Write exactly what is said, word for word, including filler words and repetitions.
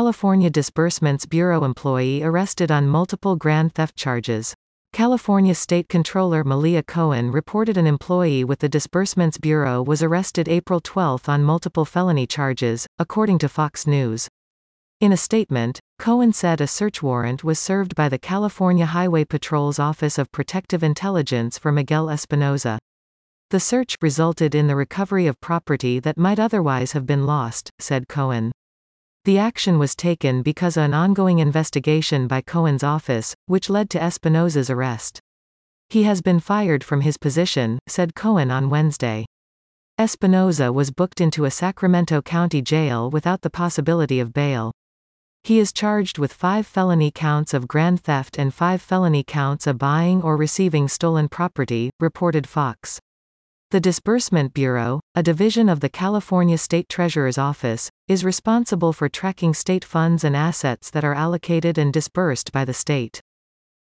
California Disbursements Bureau employee arrested on multiple grand theft charges. California State Controller Malia Cohen reported an employee with the Disbursements Bureau was arrested April twelfth on multiple felony charges, according to Fox News. In a statement, Cohen said a search warrant was served by the California Highway Patrol's Office of Protective Intelligence for Miguel Espinoza. The search resulted in the recovery of property that might otherwise have been lost, said Cohen. The action was taken because of an ongoing investigation by Cohen's office, which led to Espinoza's arrest. He has been fired from his position, said Cohen on Wednesday. Espinoza was booked into a Sacramento County jail without the possibility of bail. He is charged with five felony counts of grand theft and five felony counts of buying or receiving stolen property, reported Fox. The Disbursement Bureau, a division of the California State Treasurer's Office, is responsible for tracking state funds and assets that are allocated and disbursed by the state.